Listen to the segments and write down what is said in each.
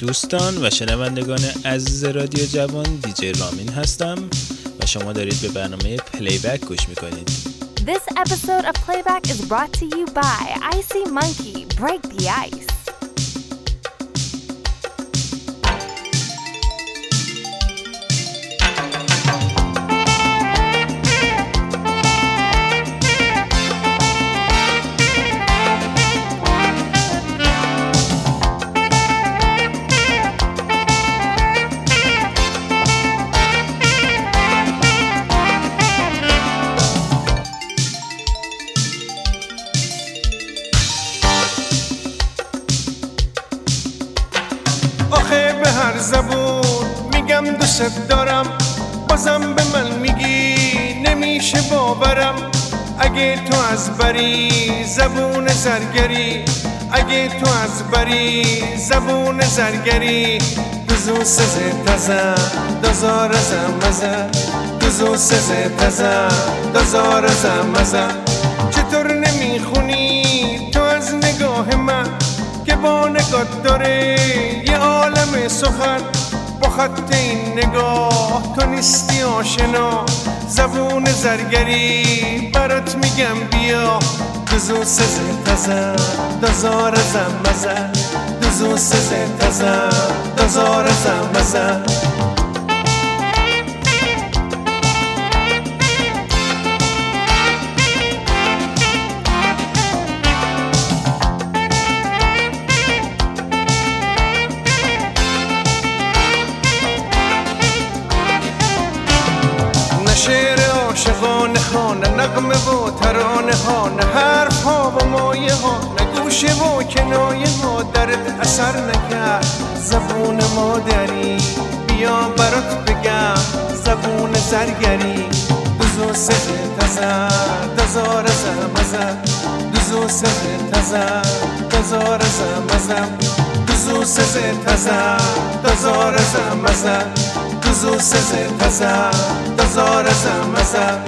دوستان و شنوندگان عزیز رادیو جوان، دیجی رامین هستم و شما دارید به برنامه پلیبک گوش میکنید. This episode of Playback is brought to you by Icy Monkey. Break the ice. زبون میگم دوست دارم، بازم به من میگی نمیشه باورم. اگه تو از بری زبون زرگری، اگه تو از بری زبون زرگری، دوزو سزه تزه دازار زمزه، دوزو سزه تزه دازار زمزه. چطور نمیخونی تو از نگاه من که با نگات داره یه عالم سخن؟ با خط این نگاه تو نیستی آشنا، زبون زرگری برات میگم بیا. دوزو سزه تزه دازار زمزه، دوزو سزه تزه دازار زمزه. نغمه و ترانه ها، نه حرف ها و مایه ها، نه گوشه و کنایه ها درت اثر نکرد. زبون مادری بیا برات بگم، زبون زرگری. دوزو سزه تزه دازار زمزه، دوزو سزه تزه دازار زمزه، دوزو سزه تزه دازار زمزه، دوزو سزه تزه دازار زمزه.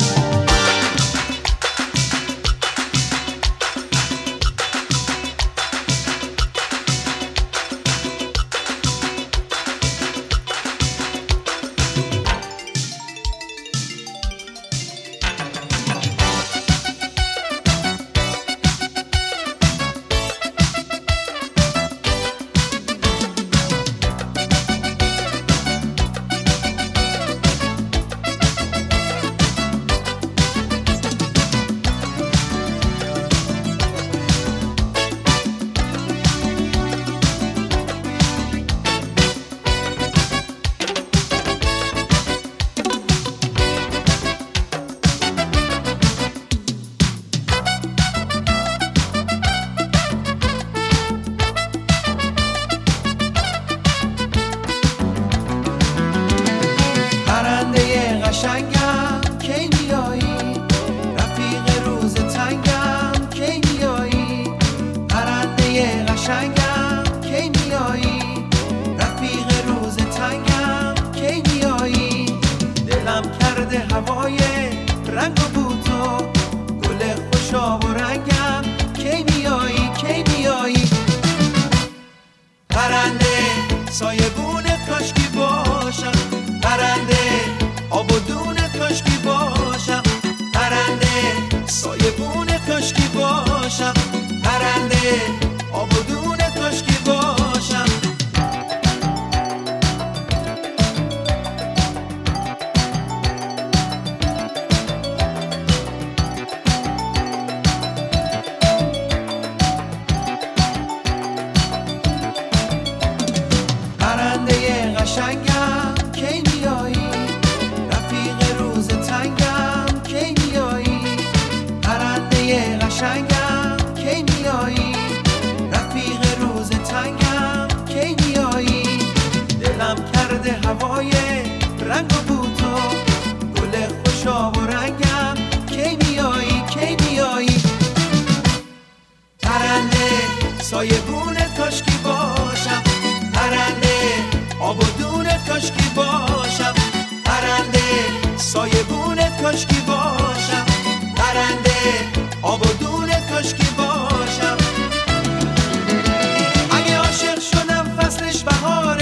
اگه عاشق شدم فصلش بهار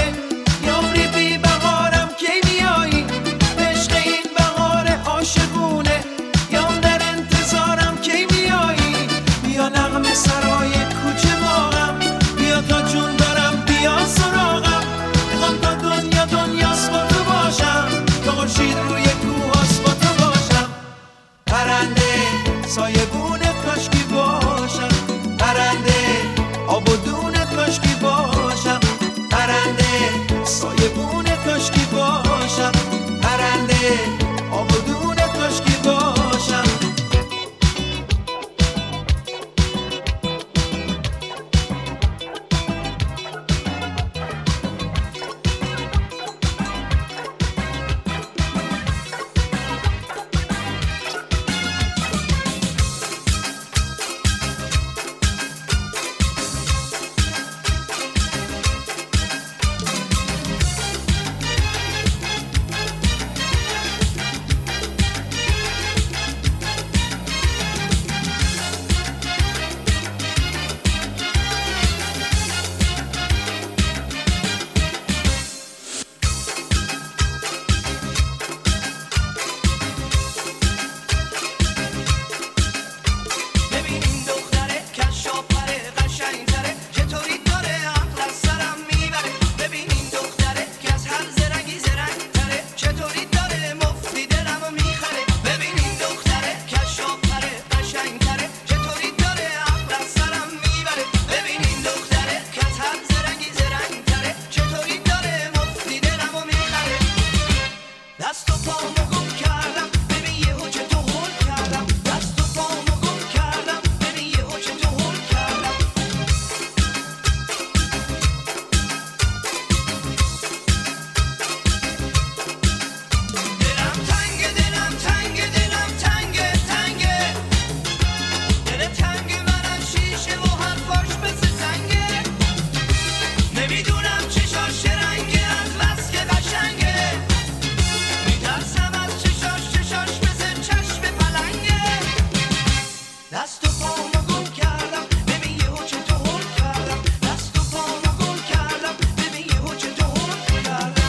نمیدونم چشاش چه رنگه از بس که قشنگه میترسم از چشاش مثل چشم پلنگه دست و پامو گم کردم ببین یهو چطور کردم دست و پامو گم کردم ببین یهو چطور کردم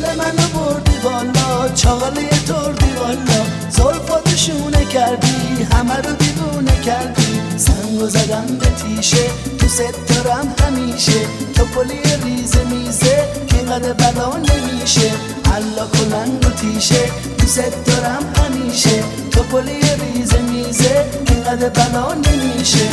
دل منو بردی بالا، چاقاله تردی والا، زلفاتو شونه کردی، همه رو دیوونه کردی. سنگو زدم به تیشه، تو ست دارم همیشه، تو پلی ریزه میزه که اینقدر بلا نمیشه. حالا کلنگ و تیشه، تو ست دارم همیشه، تو پلی ریزه میزه که اینقدر بلا نمیشه.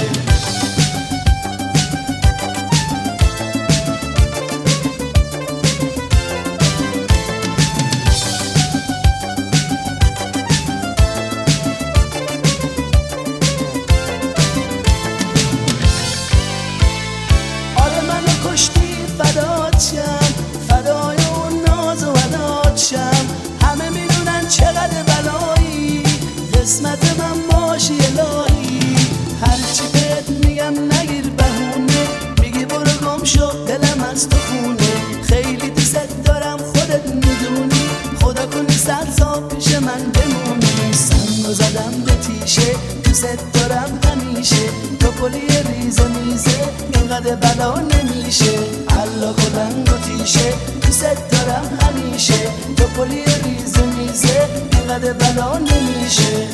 فدای اون ناز و وداد شم، همه میدونن چقدر بلایی، قسمت من باشی الهی. هرچی بهت میگم نگیر بهونه، میگی برو گم شو دلم از تو خونه. خیلی دوست دارم خودت میدونی، خدا کنی 100 سال پیش من بمونی. سنگو زدم به تیشه، دوست دارم همیشه، تو پلی ریزه میزه اینقدر بلا نمیشه. حالا کلنگ و تیشه، دوست دارم همیشه، تو پلی ریزه میزه اینقدر بلا نمیشه.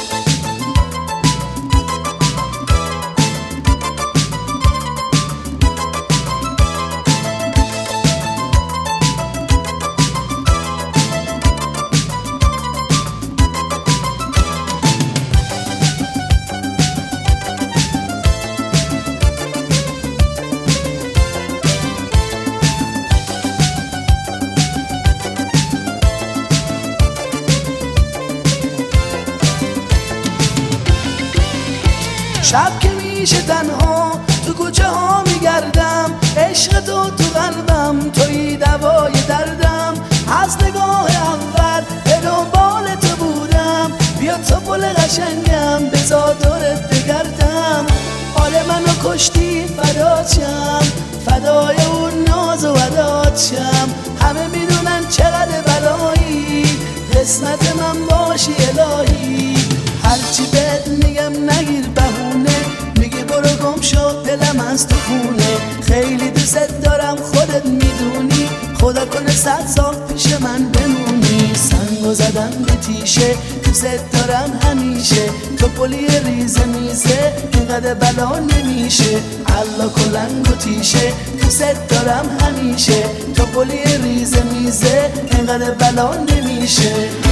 شب که میشه تنها تو کوچه ها میگردم، عشق تو تو قلبم، توی دوای دردم. از نگاه اول به دنبال تو بودم، بیا تو پل قشنگم بذار دورت بگردم. حال منو کشتی فدات شم، فدای اون ناز و ودات شم. همه میدونن چقدر بلایی، قسمت من باشی الهی. هرچی بهت میگم نگیر بهونه، میگی برو گم شو دلم از تو خونه. خیلی دوست دارم خودت میدونی، خدا کنه 100 سال پیش من بمونی. سنگو زدم به تیشه، دوست دارم همیشه، تو پلی ریزه میزه اینقدر بلا نمیشه. حالا کلنگ و تیشه، دوست دارم همیشه، تو پلی ریزه میزه اینقدر بلا نمیشه.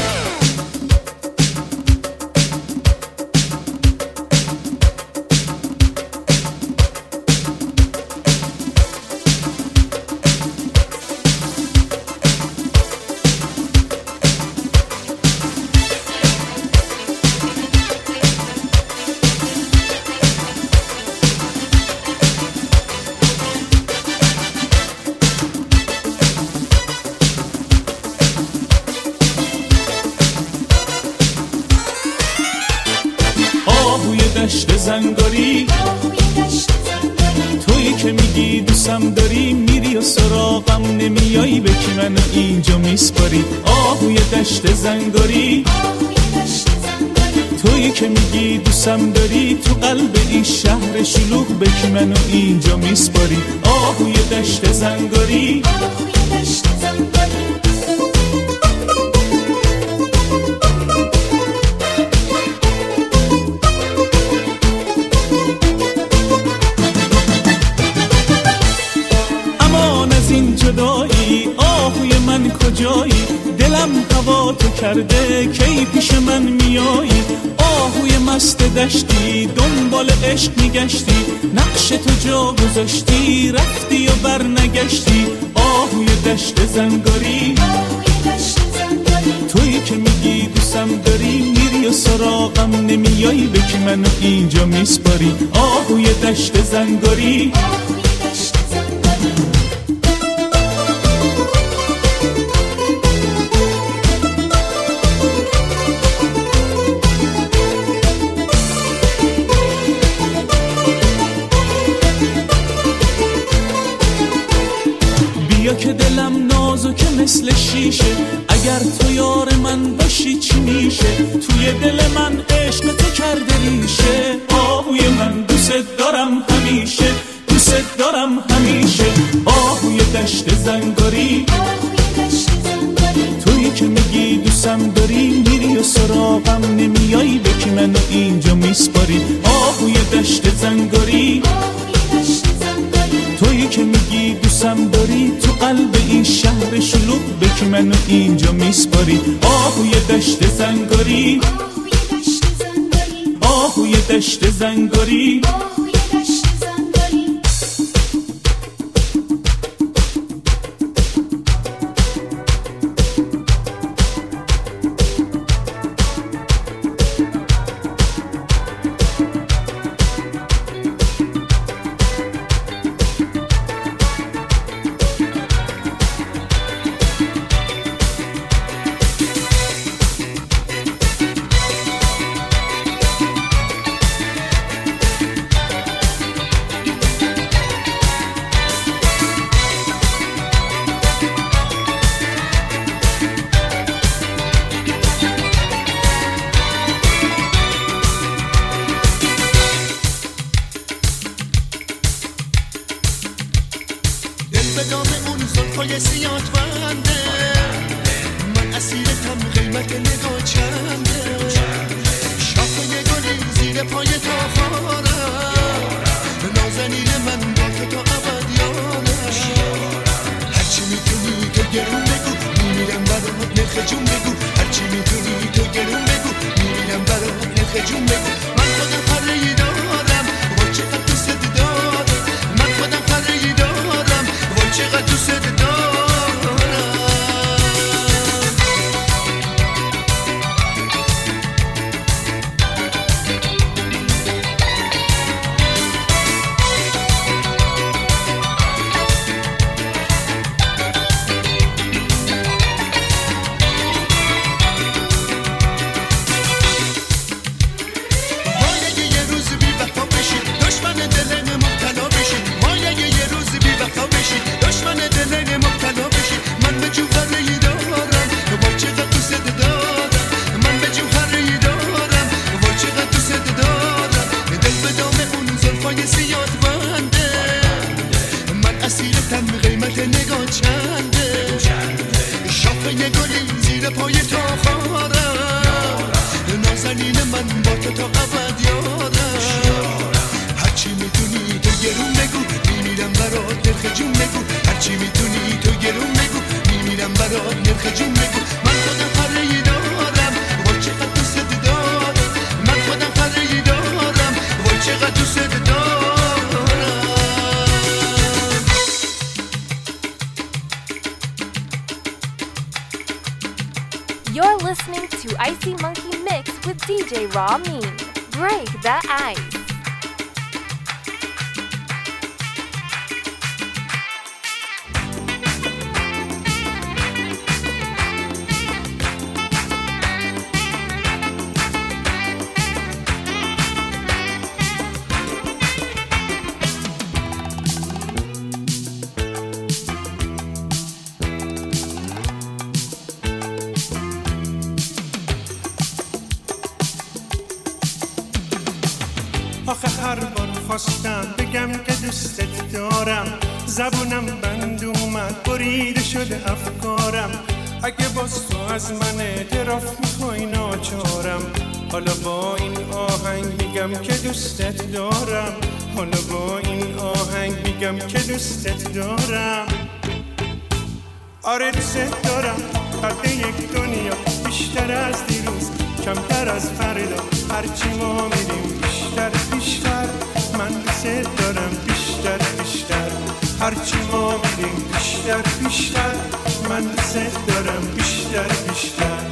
دشت زنگاری، تویی که میگی دوستم داری، میری و سراغم نمیایی، به کی منو اینجا میسپاری. آهوی دشت زنگاری، تویی که میگی دوستم داری، تو قلب این شهر شلوغ، به کی منو اینجا میسپاری. آهوی دشت زنگاری، جدایی. آهوی من کجایی، دلم هوا تو کرده، کی پیش من میایی. آهوی مست دشتی، دنبال عشق میگشتی، نقش تو جا گذاشتی، رفتی و بر نگشتی. آهوی دشت زنگاری، تویی که میگی دوستم داری، میری و سراغم نمیایی، به کی منو اینجا میسپاری. آهوی دشت زنگاری، که دلم نازکه مثل شیشه، اگر تو یار من باشی چی میشه. توی دل من عشق تو کرده ریشه. آهوی من دوست دارم همیشه، دوست دارم همیشه. آهوی دشت زنگاری، میسپاری آهوی دشت زنگاری تویی که میگی دوستم داری تو قلب این شهر شلوغ به که منو اینجا میسپاری آهوی دشت زنگاری آهوی دشت زنگاری You're listening to Icy Monkey Mix with DJ Ramin. Break the ice. آخه هر بار خواستم بگم که دوستت دارم زبونم بند اومد بریده شده افکارم اگه باز تو از من اعتراف میخوای ناچارم حالا با این آهنگ میگم که دوستت دارم حالا با این آهنگ میگم که دوستت دارم آره دوستت دارم قد یک دنیا بیشتر از دیروز کمتر از فردا هرچی ما میریم بیشتر بیشتر من دوست دارم بیشتر بیشتر هرچی ما میریم بیشتر بیشتر من دوست دارم بیشتر بیشتر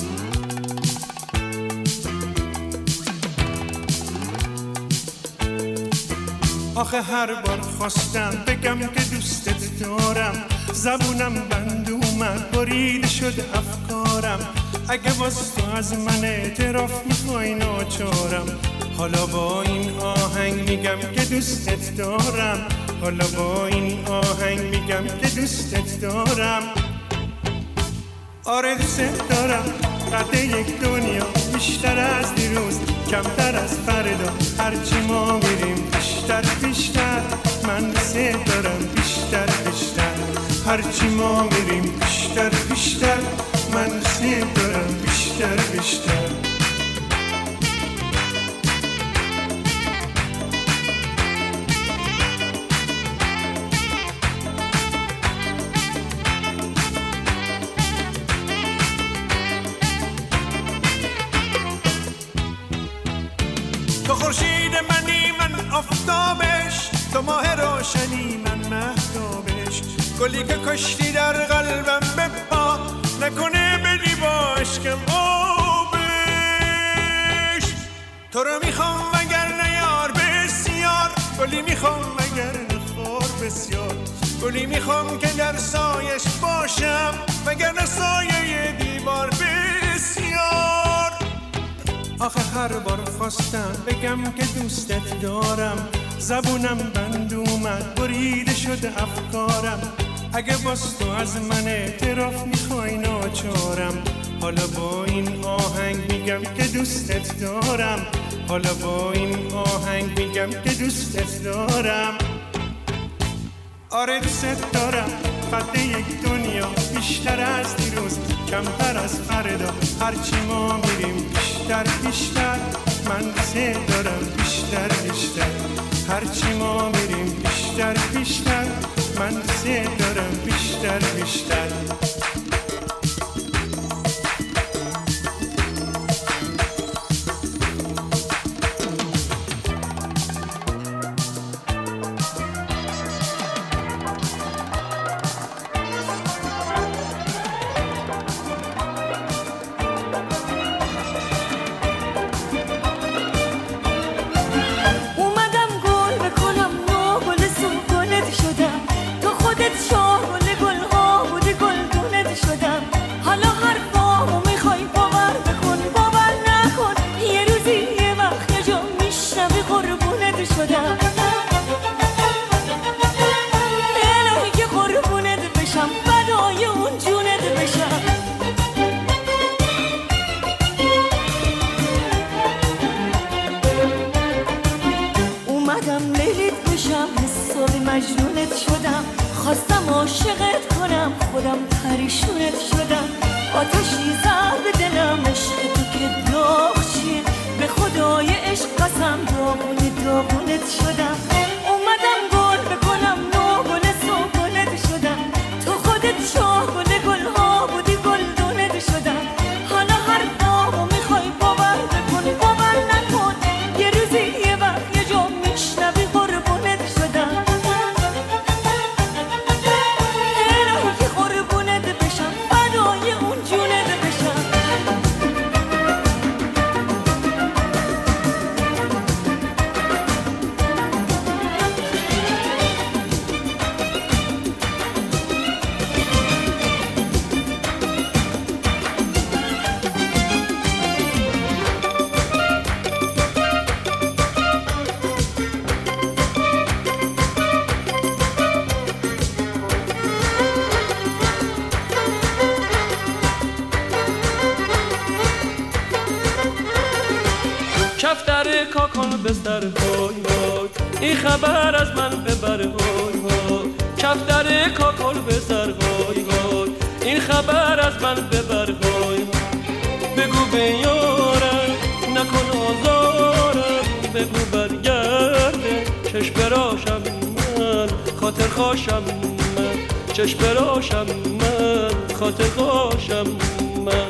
آخه هر بار خواستم بگم که دوستت دارم زبونم بند اومد بریده شده افکارم اگه باز تو از من اعتراف میخوای ناچارم حالا با این آهنگ میگم که دوستت دارم حالا با این آهنگ میگم که دوستت دارم آره دوستت دارم قد یک دنیا بیشتر از دیروز کمتر از فردا هرچی ما میریم بیشتر بیشتر من دوست دارم بیشتر بیشتر هرچی ما میریم بیشتر بیشتر من دوست دارم بیشتر بیشتر تو خورشید منی من آفتابش، تو ماه روشنی من مهتابش. گلی که کشتی در قلبم بپا، نکنه بدی با عشقم آبش. تو رو میخوام وگرنه یار بسیار، گلی میخوام وگرنه خار بسیار. گلی میخوام که در سایش باشم وگرنه سایه دیوار بسیار. آخه هر بار خواستم بگم که دوستت دارم، زبونم بند اومد بریده شده افکارم. اگه باز تو از من اعتراف میخوای ناچارم، حالا با این آهنگ میگم که دوستت دارم. حالا با این آهنگ میگم که دوستت دارم. آره دوستت دارم، قد یک دنیا بیشتر از دیروز کمتر از فردا. هرچی ما میریم بیشتر بیشتر، من دوستت دارم بیشتر بیشتر. هرچی ما میریم بیشتر بیشتر، من دوستت دارم بیشتر بیشتر. مجنونت شدم، خواستم عاشقت کنم، خودم پریشونت شدم. آتشی زد به دلم عشق تو که داغ چیه، به خدای عشق قسم داغونت شدم. اومدم گل بکنم نوگل سوگلت شدم، تو خودت شاه گل گلها بودی گلدونت شدم. حالا هر دامو میخوای باور بکن باور نکن، یه روزی یه وقت یه جا میشنوی قربونت شدم. کفتر کاکل بستر های های، این خبر از من ببر های های. کفتر کاکل بستر های های، این خبر از من ببر های های. بگو به یارم نکن آزارم، بگو برگرده چشم براشم من خاطر خوشم من، چشم براشم من خاطر خوشم من.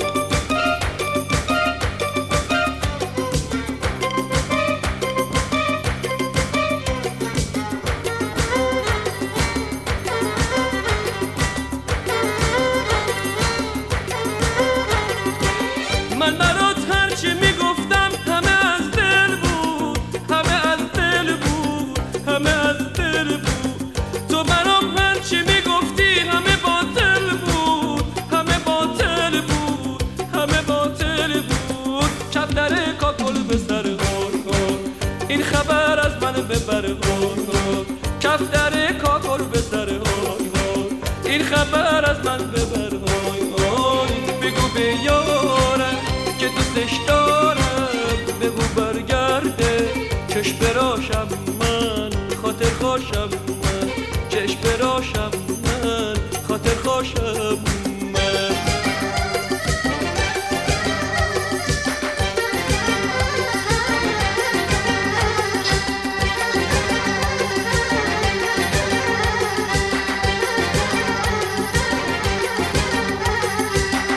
من برات هرچی میگفتم همه از دل بود، همه از دل بود، همه از دل بود. تو برام هرچی میگفتی همه باطل بود، همه باطل بود، همه باطل بود. کفتر کاکل به سر غار، این خبر از من ببر غار. کفتر کاکل به سر غار، این خبر از من ببر غار. بگو به یارم که دوستش دارم، بگو برگرده چشم براشم من خاطر خوشم من، چشم براشم من خاطر خوشم من.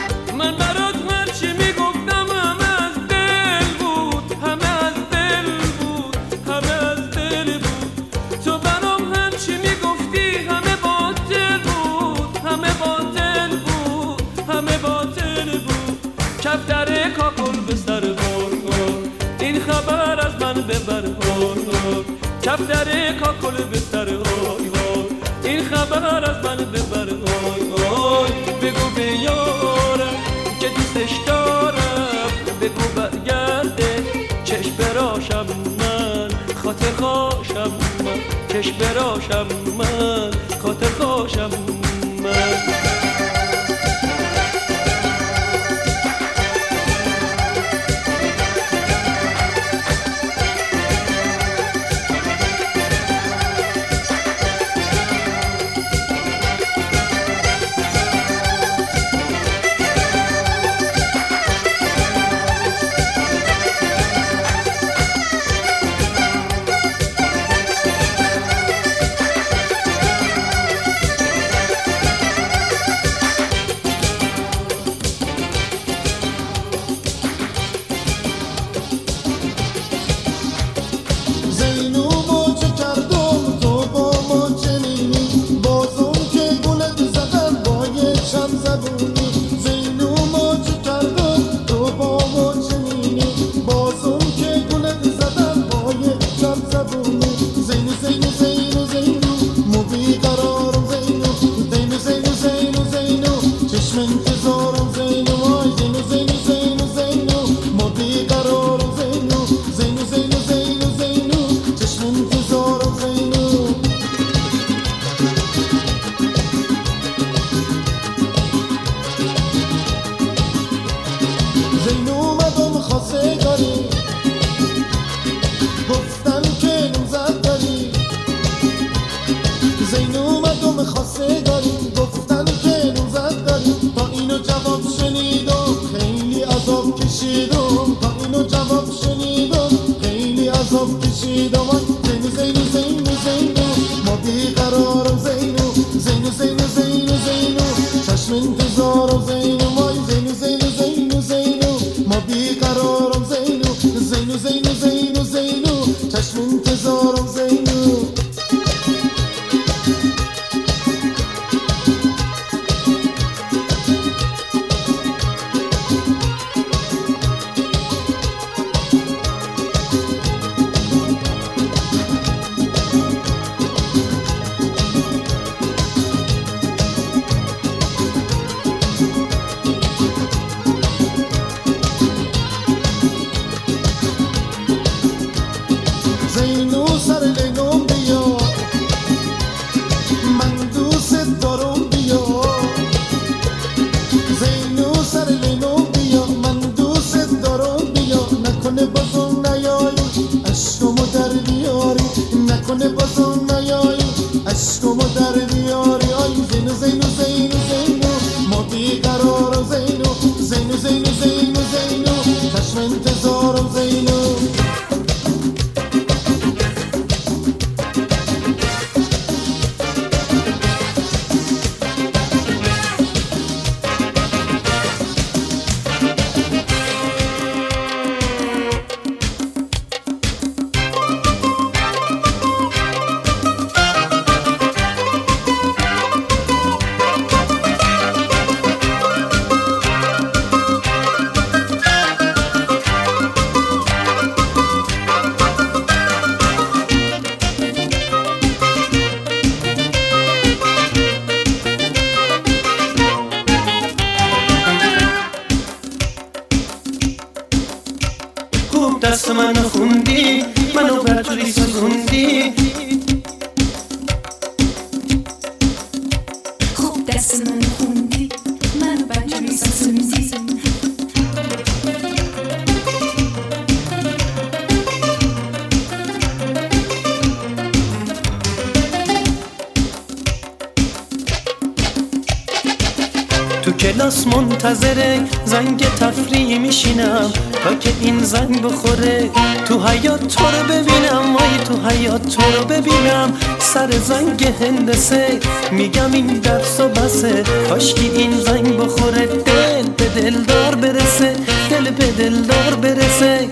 من برات هرچی میگفتم همه از دل بود، همه از دل کف در کاکل به سر این خبر از من ببر بگو به یارم که دوستش دارم بگو برگرده چشم براشم من خاطر خواشم من چشم براشم من خاطر خواشم من دست منو خوندی منو برجوری سوزوندی خوب دست منو خوندی منو برجوری سوزوندی تو کلاس منتظره زنگ تفریح میشینم تا که این زنگ بخوره تو حیاط تو رو ببینم وای تو حیاط تو رو ببینم سر زنگ هندسه میگم این درس و بسه کاشکی این زنگ بخوره دل به دلدار برسه دل به دلدار برسه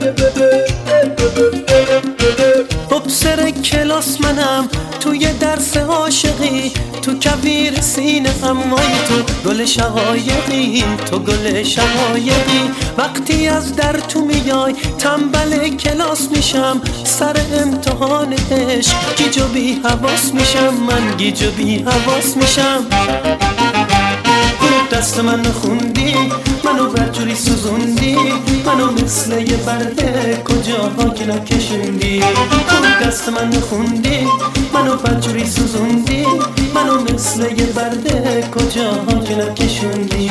ابصر کلاس منم توی درس مثل عاشقی تو کویر سینه امای تو گل شقایقی، تو گل شقایقی. وقتی از در تو میای تنبل کلاس میشم، سر امتحان عشق گیج و بی حواس میشم، من گیج و بی حواس میشم. دست من خوندی، منو برجوری سوزوندی، منو مثل یه برده کجاها که نکشوندی. دست من خوندی، منو برجوری سوزوندی، منو مثل یه برده کجاها که نکشوندی.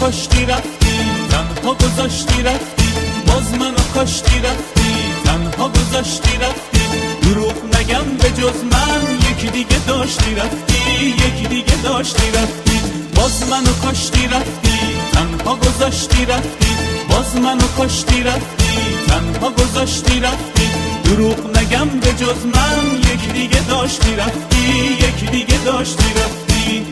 کاشتی رفتی تنها گذاشتی رفتی باز منو کاشتی رفتی تنها گذاشتی رفتی دروغ نگم به جز من یکی دیگه داشتی رفتی یکی دیگه داشتی رفتی باز منو کاشتی رفتی تنها گذاشتی رفتی باز منو کاشتی رفتی تنها گذاشتی رفتی دروغ نگم به جز من یکی دیگه داشتی رفتی یکی دیگه داشتی رفتی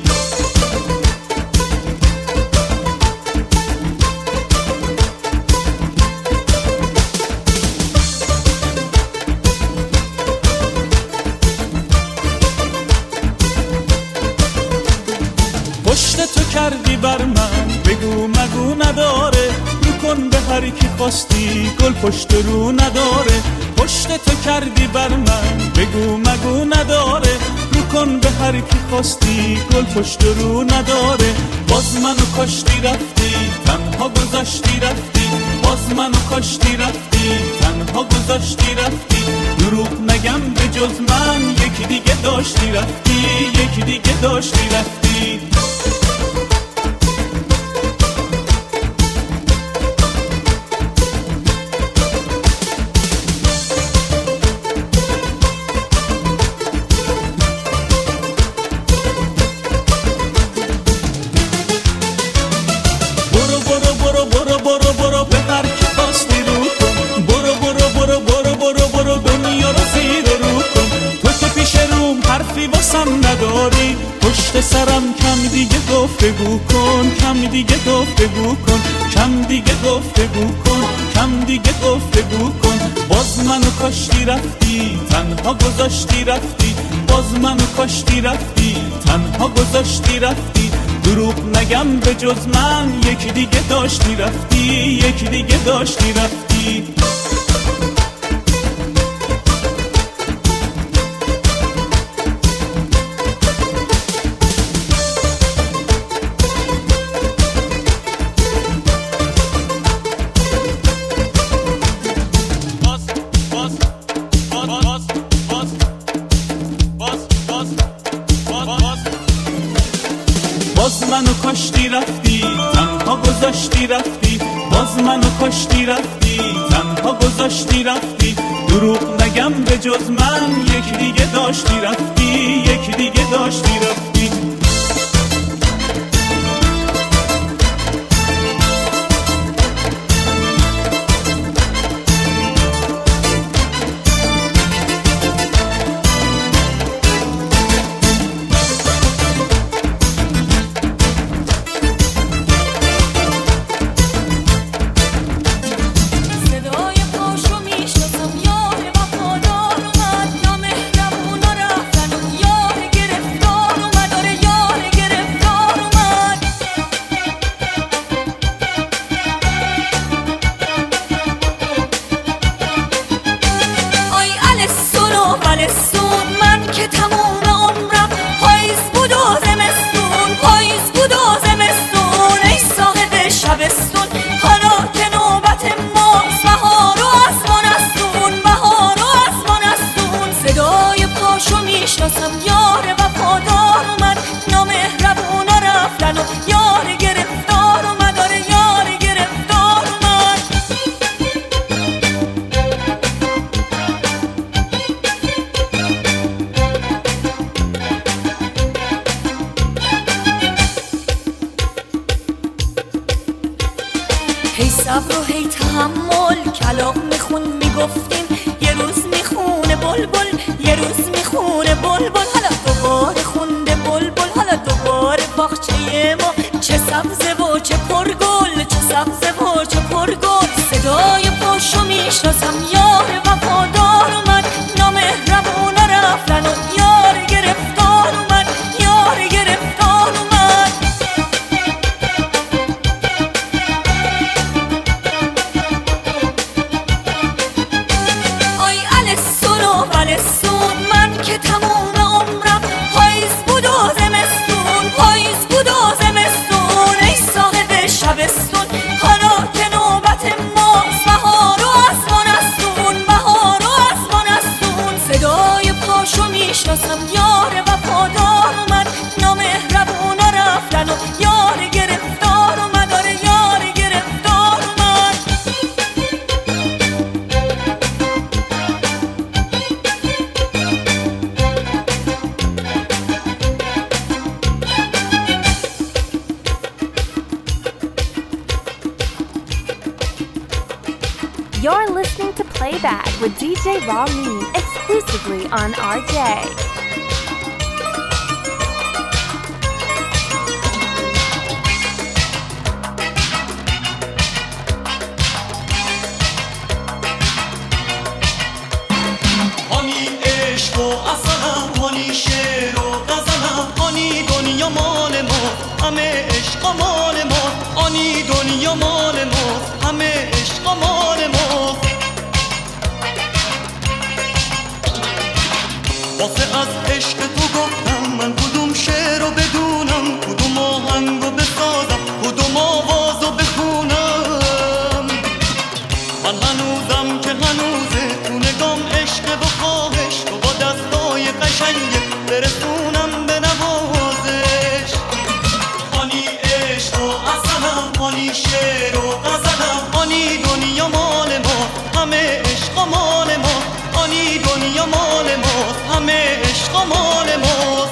پشت تو کردی بر من بگو مگو نداره رو کن به هر کی خواستی گل پشت رو نداره پشت تو کردی بر من بگو مگو نداره رو کن به هر کی خواستی گل پشت رو نداره باز منو کاشتی رفتی تنها گذاشتی رفتی باز منو کاشتی رفتی تنها گذاشتی رفتی دروغ نگم به جز من یکی دیگه داشتی رفتی یکی دیگه داشتی رفتی نداری پشت سرم کم دیگه گفتگو کن کم دیگه گفتگو کن کم دیگه گفتگو کن کم دیگه گفتگو کن باز منو کاشتی رفتی تنها گذاشتی رفتی باز منو کاشتی رفتی تنها گذاشتی رفتی دروغ نگم به جز من یکی دیگه داشتی رفتی یکی دیگه داشتی رفتی باز منو کاشتی رفتی تنها گذاشتی رفتی باز منو کاشتی رفتی تنها گذاشتی رفتی دروغ نگم به جز من یکی دیگه داشتی رفتی یکی دیگه داشتی رفتی هی صبر و هی تحمل کلاغ میخون میگفتیم یه روز میخونه بلبل یه روز میخونه بلبل حالا دوباره خونده بلبل حالا دوباره باغچه ما چه سبزه و چه پرگل چه سبزه و چه پرگل صدای پاشو میشناسم یار وفادار اومد نامهربونا رفتن و یار گرفتار اومد یار گرفتار اومد آی الستون و بلستون من که تموم عمرم پاییز بود و زمستون پاییز بود و زمستون ای صاحب شبستون حالا که نوبت ماست بهار و آسمان استون بهار You're listening to Playback with DJ Ramin exclusively on RJ. هانی عشق و اصلم، هانی شعر و غزلم، هانی دنیا مال ما، همه عشق مال ما، هانی دنیا مال ما، همه عشق مال ما. واسه از عشق تو گفتم من کدوم شعر رو بدونم، کدوم آهنگ رو بسازم، کدوم آواز رو بخونم. من هنوزم که هنوزه تو نگام عشق و خواهش، تو با دستای قشنگه برسونم به نوازش. هانی عشق و اصلم، هانی شعر و غزلم، هانی دنیا مال ما، همه عشق مال ما، هانی دنیا مال ما، همه عشق مال ما.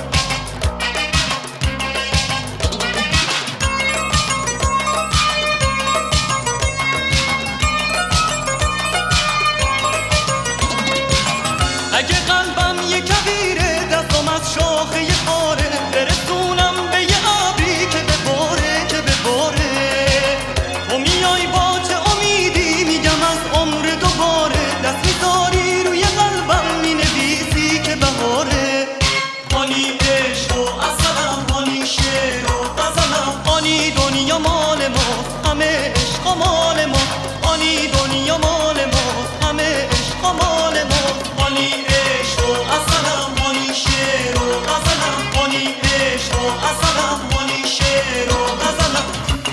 اگه قلبم یه کبیره، دستم از شاخه یه خاره، برسونم به یه ابری که بباره، که بباره. تو میای با چه امیدی، میگم از عمر دوباره، دست میذاری روی قلبم مینویسی که بهاره. هانی عشق و اصلم، هانی شعر و غزلم، هانی دنیا مال ما، همه عشق مال ما، هانی دنیا مال ما، همه عشق مال ما. هانی عشق و اصلم، هانی شعر و غزلم، هانی عشق و اصلم، هانی شعر و غزلم.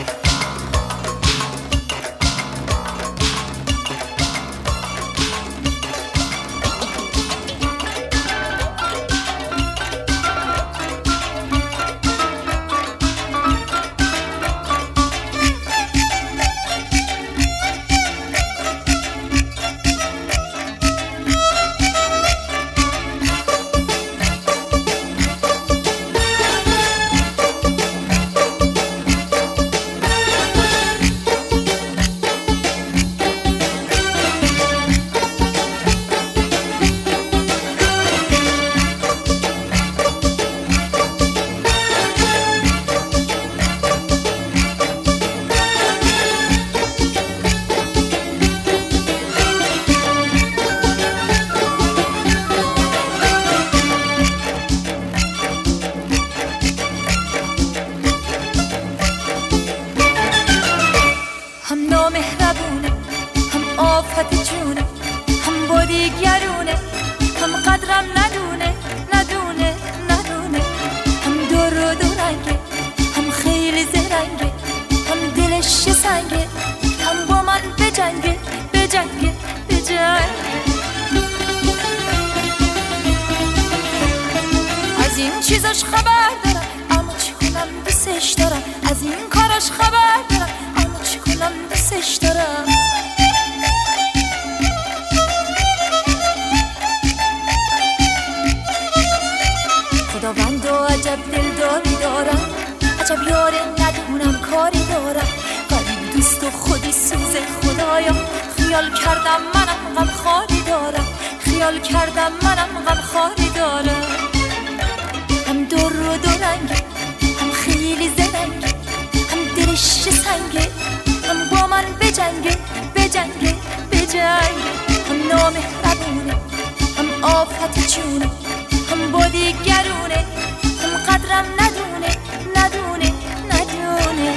چیزاش خبر دارم اما چی کنم دوستش دارم، از این کاراش خبر دارم اما چی کنم دوستش دارم. خداوند و عجب دلداری دارم، عجب یاره ندونم کاری دارم، غریب دوست و خودی سوز خدایا. خیال کردم منم غم خاری دارم، خیال کردم منم غم خاری دارم. هم دور و دورنگه، هم خیلی زرنگه، هم دلش سنگه، هم با من بجنگه بجنگه بجنگه. هم نامهربونه، هم آفت چونه، هم با دیگرونه، هم قدرم ندونه ندونه ندونه.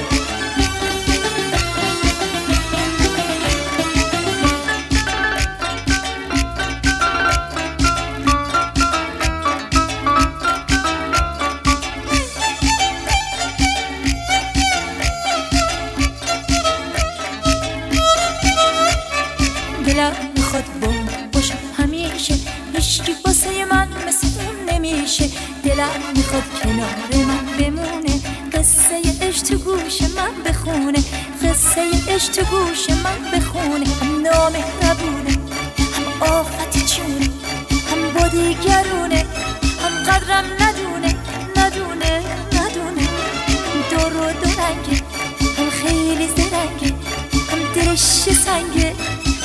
دلم میخواد باشه همیشه، هیچکی واسه من مثل اون نمیشه. دلم میخواد کنار من بمونه، قصه عشق تو گوش من بخونه، قصه عشق تو گوش من بخونه. هم نامهربونه، هم آفت چونه، هم با دیگرونه، هم قدرم ندونه ندونه ندونه. هم دور و دورنگه، هم خیلی زرنگه، هم دلش سنگه،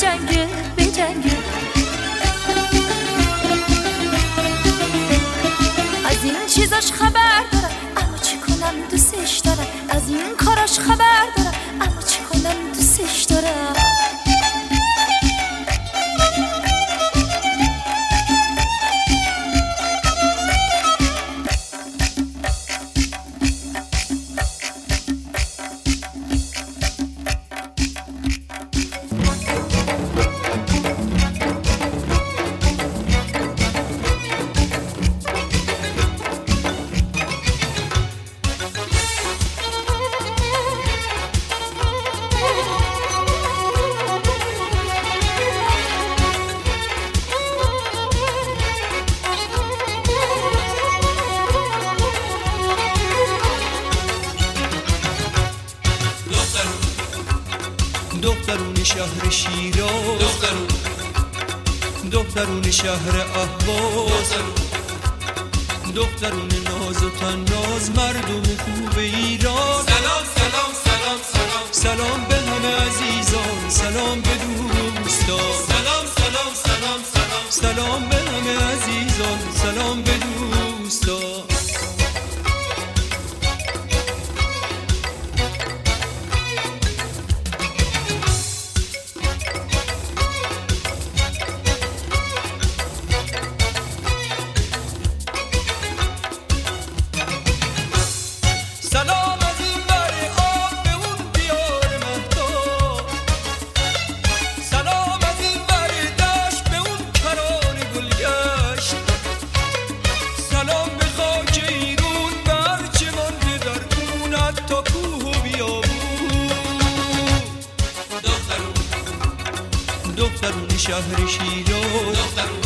بجنگه بجنگه. از این چیزاش خبر دارم اما چی کنم دوستش دارم. از این کاراش خبر دارم اما چی کنم دوستش دارم. دخترون شهر شیراز، دخترون شهر اهواز، دخترون ناز و تناز، مردم خوب ایران. سلام سلام سلام سلام، سلام به همه عزیزان، سلام به دوستان. سلام سلام سلام سلام، سلام به همه عزیزان، سلام به دوستان. شهر شیراز،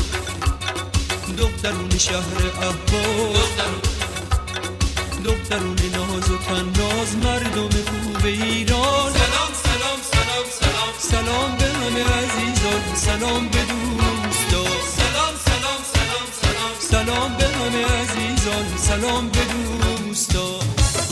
دخترون شهر اهواز، دخترون ناز و تناز، مردم خوب ایران. سلام سلام سلام سلام، سلام به همه عزیزان، سلام به دوستان. سلام سلام سلام سلام، سلام به همه عزیزان، سلام به دوستان.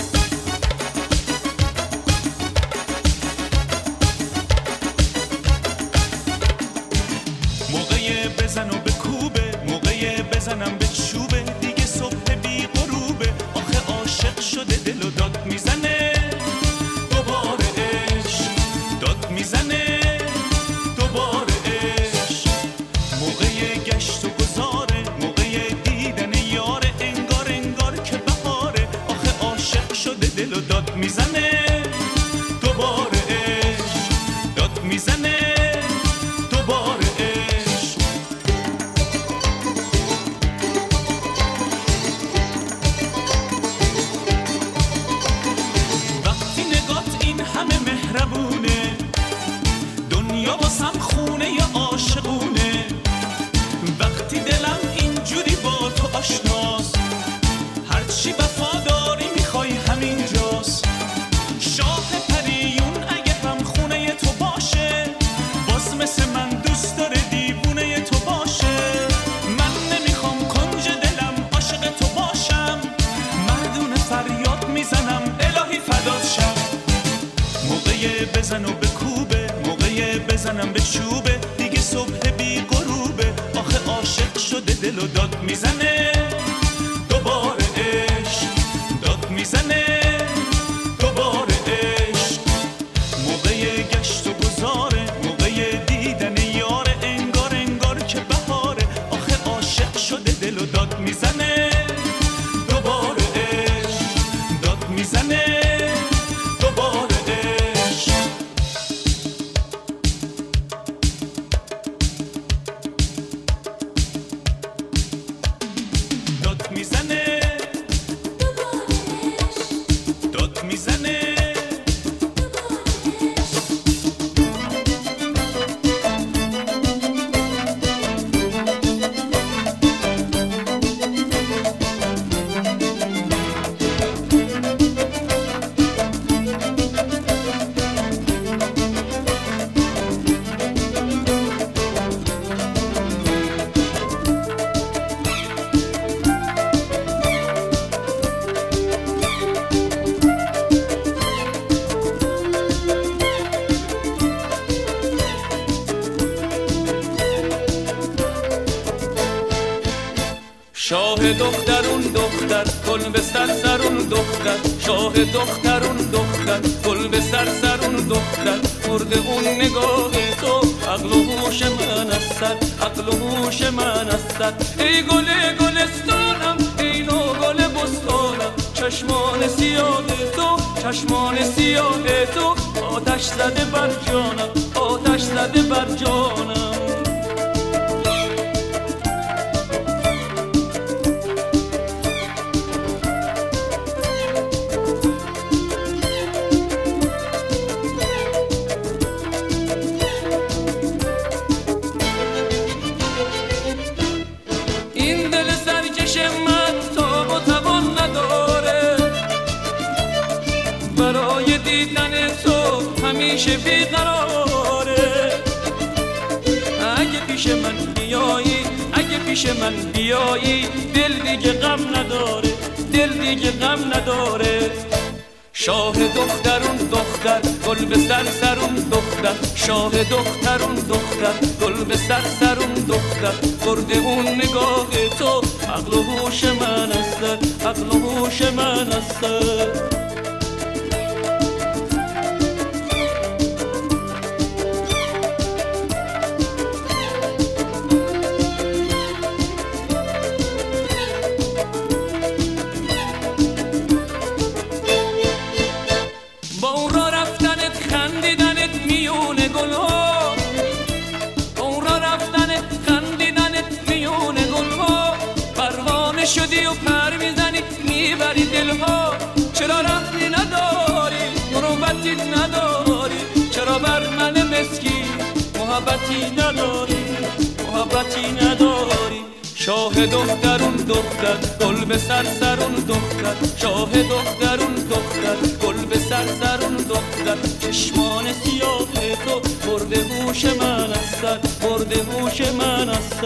بزن و به کوبه، موقع بزنم به چوبه، دیگه صبح بی غروبه. آخه عاشق شده دل و داد میزنه، دوباره عشق داد میزنه، دوباره عشق. موقع گشت و گذاره، موقع دیدن یاره، انگار انگار که بهاره. آخه عاشق شده دل و داد میزنه، دوباره عشق داد میزنه، دوباره عشق. وقتی نگات این همه مهربونه، دنیا واسم خونه یا عاشقونه. وقتی دلم اینجوری با تو آشناست، هرچی وفاداری میخوای همینجاست. شاه پریون اگه هم خونه تو باشه، باز مثل من دوست داره دیوونه تو باشه. من نمیخوام کنج دلم عاشق تو باشم، مردونه فریاد میزنم الهی فدات شم. موقع بزن و به کوبه، موقع بزنم به چوبه، دیگه صبح بی غروبه. آخه عاشق شده دل و داد میزنه، دوباره عشق داد میزنه، دوباره عشق. موقع گشت و گذاره، موقع دیدن یاره، انگار انگار که بهاره. آخه عاشق شده دل و داد میزنه، دوباره عشق داد میزنه، دوباره عشق. داد میزنه، داد میزنه. شاه دخترون دختر گل به سرسرون دختر شاه دخترون دختر گل به سرسرون دختر مرده اون نگاه تو عقل و هوش من است عقل و هوش من است ای گل گلستانم ای نو گل بستانم چشمان سیاه تو چشمان سیاه تو آتش زده بر جانم آتش زده بر جانم این دل سرکش من تاب و توان نداره برای دیدن تو همیشه بیقراره اگه پیش من بیایی اگه پیش من بیایی دل دیگه غم نداره دل دیگه غم نداره شاه دخترون دختر گل به سرسرون دختر شاه دخترون دختر گل به سرسرون دختر برده اون نگاه تو عقل و هوش من است عقل و هوش من است شدی و پر میزنی میبری دلها چرا رحمی نداری مروتی نداری چرا بر من مسکین محبتی نداری محبتی نداری شاه دخترون دختر گل به سرسرون دختر شاه دخترون دختر گل به سرسرون دختر چشمان سیاه تو برده هوش من است برده هوش من است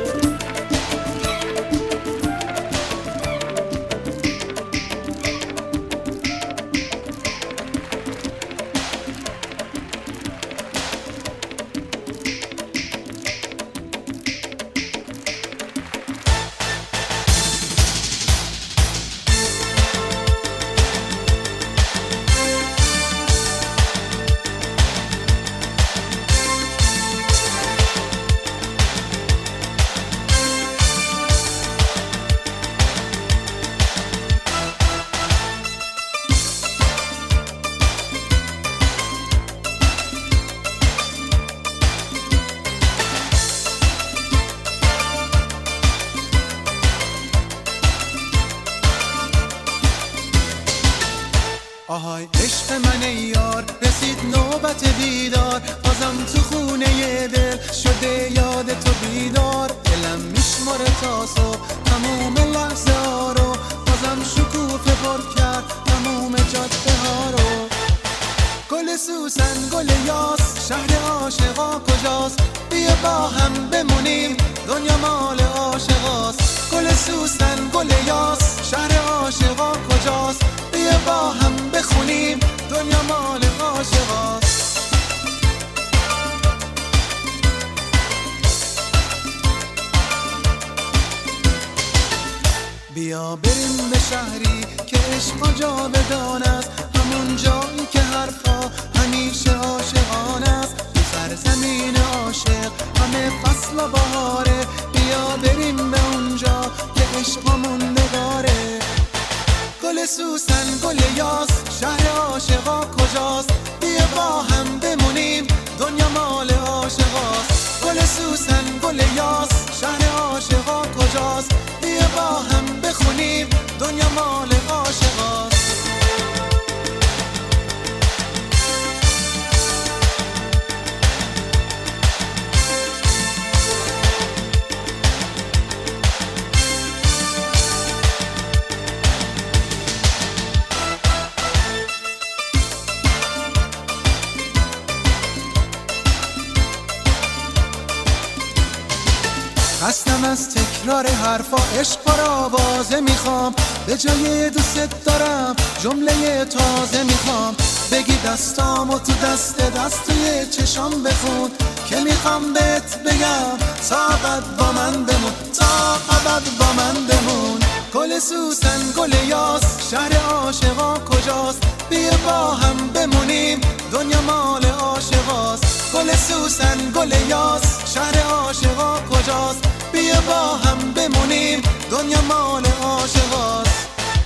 آهای عشق من یار رسید نوبت دیدار بازم تو خونه دل شده یاد تو بیدار دلم میشماره تا صبح تموم لحظه ها رو بازم شکوفه پر کرد تموم جاده ها رو گل سوسن گل یاس شهر عاشقا کجاست بیا با هم بمونیم دنیا مال عاشقاست گل سوسن گل یاس شهر عاشقا کجاست بیا با هم بخونیم دنیا مال عاشقاست بیا بریم به شهری که عشق جاودان است همون جایی که حرفا همیشه عاشقان است تو سرزمین عاشق همه فصل و بهاره بیا بریم به اونجا که عشقمون نگاره گل سوسن گل یاس شهر عاشقا کجاست بیا با هم بمونیم دنیا مال عاشقاست گل سوسن گل یاس شهر عاشقا کجاست بیا با هم بخونیم دنیا مال عاشقاست خستم از تکرار حرفا عشق بر آوازه میخوام به جای دوست دارم جمله تازه میخوام بگی دستامو تو دست توی چشام بخون که میخوام بهت بگم تا ابد با من بمون، تا ابد با من بمون. گل سوسن گل یاس شهر عاشقا کجاست؟ بیا با هم بمونیم دنیا مال عاشقاست. گل سوسن گل یاس شهر عاشقا کجاست؟ بیا با هم بمونیم دنیا مال عاشقاست.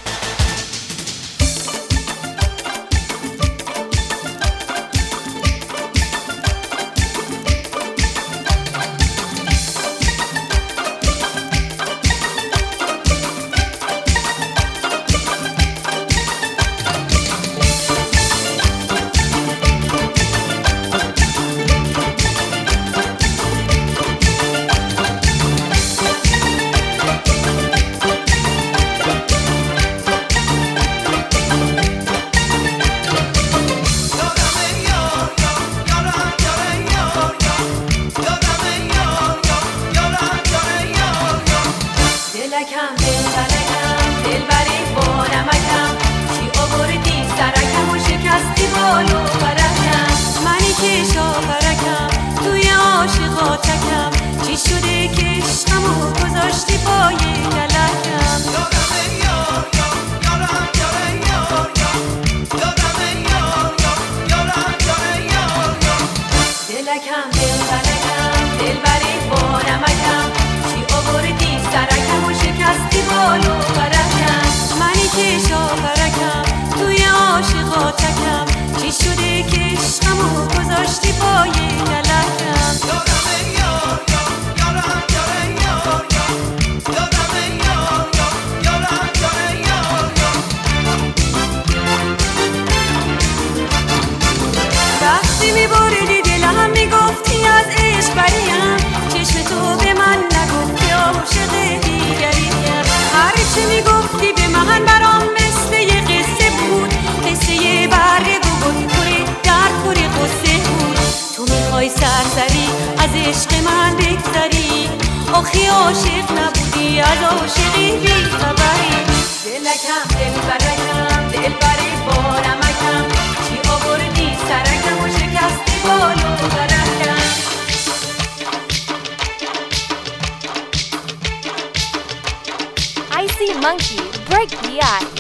آخی عاشق نبودی از عاشقی بی خبری. دلکم دل برکم دل بری بارمکم چی آوردی سرکم و شکستی بالو برکم. Icy Monkey, break the ice.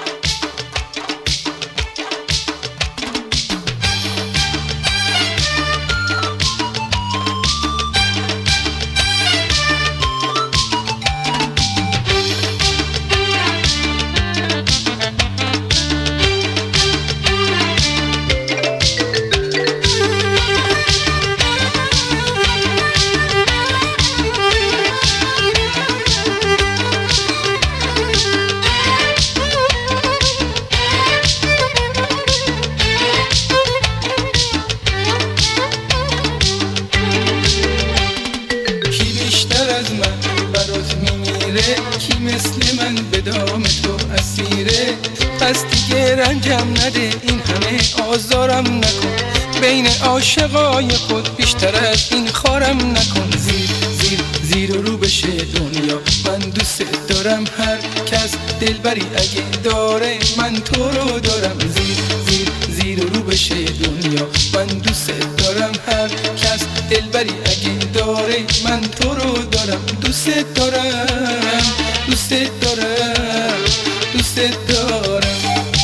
رنجم نده این همه آزارم نکن، بین عاشقای خود بیشتر از این خارم نکن. زیر و رو بشه دنیا من دوست دارم، هر کس دلبری اگه داره من تو رو دارم. زیر و رو بشه دنیا من دوست دارم، هر کس دلبری اگه داره من تو رو دارم. دوست دارم دوست دارم دوست دارم.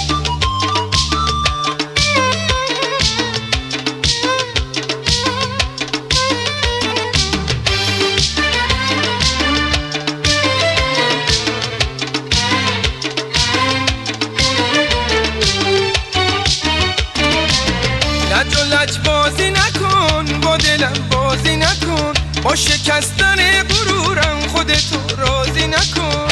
لج بازی نکن با دلم بازی نکن، با شکستن غرورم خودتو راضی نکن.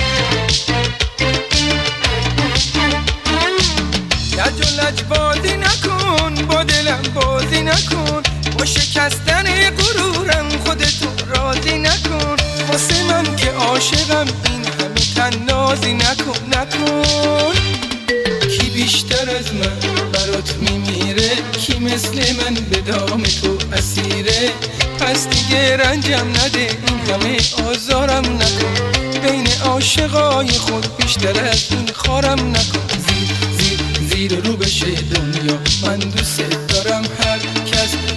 لج بازی نکن با دلم بازی نکن، با شکستن غرورم خودتو راضی نکن. واسه من که عاشقم این همه تنازی نکن. کی بیشتر از من برات میمیره، کی مثل من به دام تو اسیره. پس دیگه رنجم نده این همه آزارم نکن، بین عاشقای خود بیشتر از این خارم نکن. زیر رو بشه دنیا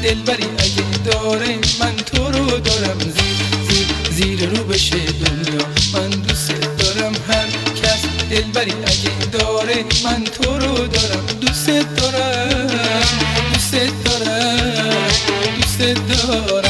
دلبری اگه داره من تو رو دارم، زیر رو بشه دنیا من دوست دارم. هر کس دلبری اگه داره من تو رو دارم، دوست دارم دوست دارم دوست دارم.